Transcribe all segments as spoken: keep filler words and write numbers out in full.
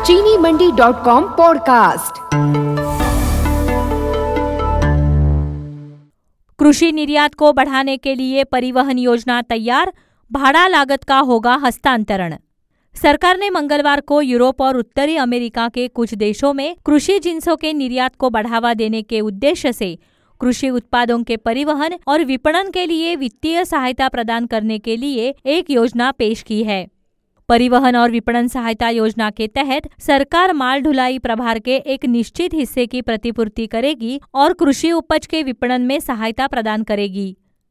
चीनी मंडी dot com podcast. कृषि निर्यात को बढ़ाने के लिए परिवहन योजना तैयार, भाड़ा लागत का होगा हस्तांतरण। सरकार ने मंगलवार को यूरोप और उत्तरी अमेरिका के कुछ देशों में कृषि जिन्सों के निर्यात को बढ़ावा देने के उद्देश्य से कृषि उत्पादों के परिवहन और विपणन के लिए वित्तीय सहायता प्रदान करने के लिए एक योजना पेश की है। परिवहन और विपणन सहायता योजना के तहत सरकार माल ढुलाई प्रभार के एक निश्चित हिस्से की प्रतिपूर्ति करेगी और कृषि उपज के विपणन में सहायता प्रदान करेगी।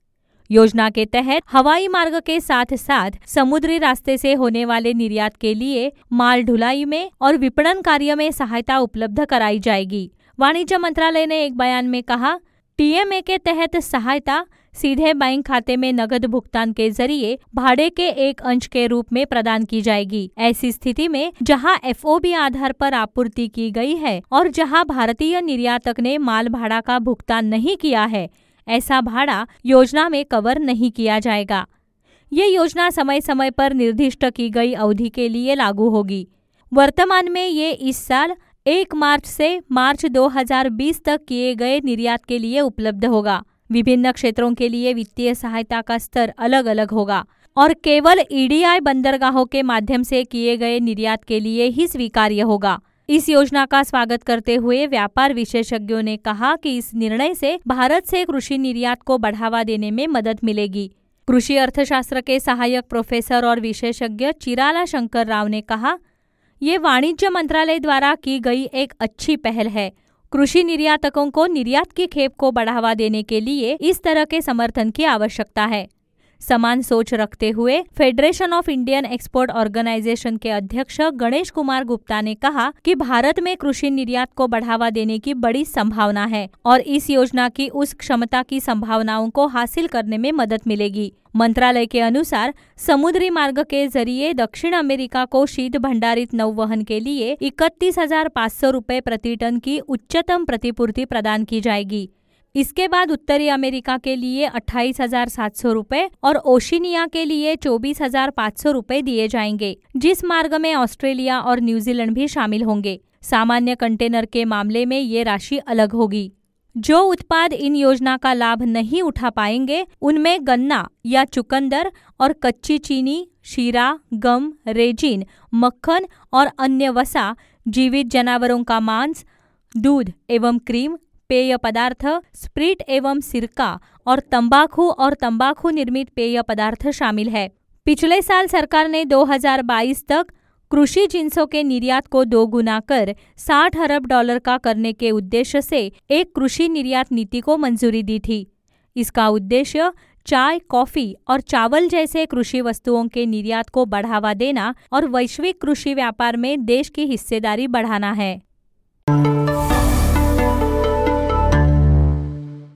योजना के तहत हवाई मार्ग के साथ साथ समुद्री रास्ते से होने वाले निर्यात के लिए माल ढुलाई में और विपणन कार्य में सहायता उपलब्ध कराई जाएगी। वाणिज्य मंत्रालय ने एक बयान में कहा, टीएमए के तहत सहायता सीधे बैंक खाते में नगद भुगतान के जरिए भाड़े के एक अंश के रूप में प्रदान की जाएगी। ऐसी स्थिति में जहां एफओबी आधार पर आपूर्ति की गई है और जहां भारतीय निर्यातक ने माल भाड़ा का भुगतान नहीं किया है, ऐसा भाड़ा योजना में कवर नहीं किया जाएगा। ये योजना समय समय पर निर्दिष्ट की गई अवधि के लिए लागू होगी। वर्तमान में ये इस साल एक मार्च से मार्च दो हज़ार बीस तक किए गए निर्यात के लिए उपलब्ध होगा। विभिन्न क्षेत्रों के लिए वित्तीय सहायता का स्तर अलग अलग होगा और केवल ईडीआई बंदरगाहों के माध्यम से किए गए निर्यात के लिए ही स्वीकार्य होगा। इस योजना का स्वागत करते हुए व्यापार विशेषज्ञों ने कहा कि इस निर्णय से भारत से कृषि निर्यात को बढ़ावा देने में मदद मिलेगी। कृषि अर्थशास्त्र के सहायक प्रोफेसर और विशेषज्ञ चिराला शंकर राव ने कहा, ये वाणिज्य मंत्रालय द्वारा की गई एक अच्छी पहल है। कृषि निर्यातकों को निर्यात की खेप को बढ़ावा देने के लिए इस तरह के समर्थन की आवश्यकता है। समान सोच रखते हुए Federation of Indian Export Organisation के अध्यक्ष गणेश कुमार गुप्ता ने कहा कि भारत में कृषि निर्यात को बढ़ावा देने की बड़ी संभावना है और इस योजना की उस क्षमता की संभावनाओं को हासिल करने में मदद मिलेगी। मंत्रालय के अनुसार समुद्री मार्ग के जरिए दक्षिण अमेरिका को शीत भंडारित नौवहन के लिए इकतीस हजार पाँच सौ रुपये प्रति टन की उच्चतम प्रतिपूर्ति प्रदान की जाएगी। इसके बाद उत्तरी अमेरिका के लिए अट्ठाईस हजार सात सौ रुपये और ओशिनिया के लिए चौबीस हजार पाँच सौ रुपये दिए जाएंगे, जिस मार्ग में ऑस्ट्रेलिया और न्यूजीलैंड भी शामिल होंगे। सामान्य कंटेनर के मामले में ये राशि अलग होगी। जो उत्पाद इन योजना का लाभ नहीं उठा पाएंगे उनमें गन्ना या चुकंदर और कच्ची चीनी, शीरा, गम, रेजिन, मक्खन और अन्य वसा, जीवित जानवरों का मांस, दूध एवं क्रीम, पेय पदार्थ, स्प्रिट एवं सिरका और तंबाकू और तंबाकू निर्मित पेय पदार्थ शामिल है। पिछले साल सरकार ने दो हज़ार बाईस तक कृषि जिन्सों के निर्यात को दो गुना कर साठ अरब डॉलर का करने के उद्देश्य से एक कृषि निर्यात नीति को मंजूरी दी थी। इसका उद्देश्य चाय, कॉफी और चावल जैसे कृषि वस्तुओं के निर्यात को बढ़ावा देना और वैश्विक कृषि व्यापार में देश की हिस्सेदारी बढ़ाना है।